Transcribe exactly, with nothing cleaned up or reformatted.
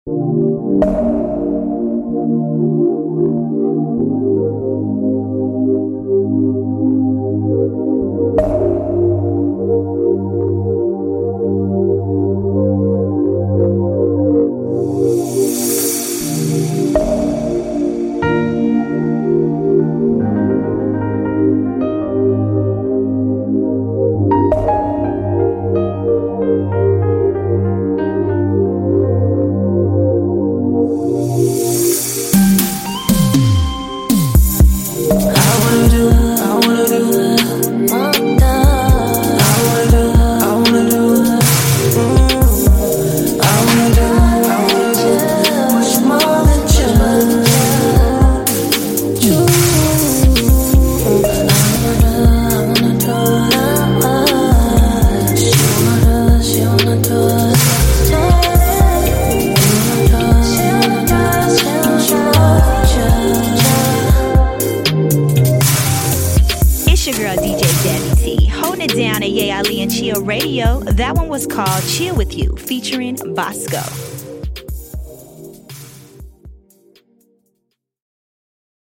Down at Yay Ali and Chill Radio. That one was called Chill With You, featuring Bosco.